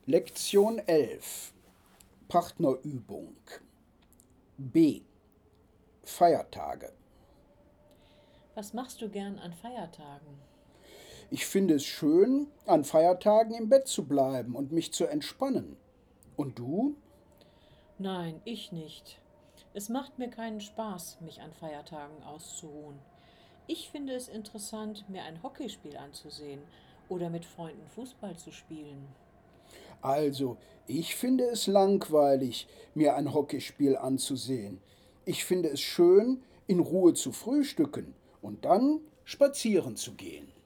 Lektion 11. Partnerübung. B. Feiertage. Was machst du gern an Feiertagen? Ich finde es schön, an Feiertagen im Bett zu bleiben und mich zu entspannen. Und du? Nein, ich nicht. Es macht mir keinen Spaß, mich an Feiertagen auszuruhen. Ich finde es interessant, mir ein Hockeyspiel anzusehen oder mit Freunden Fußball zu spielen. Also, ich finde es langweilig, mir ein Hockeyspiel anzusehen. Ich finde es schön, in Ruhe zu frühstücken und dann spazieren zu gehen.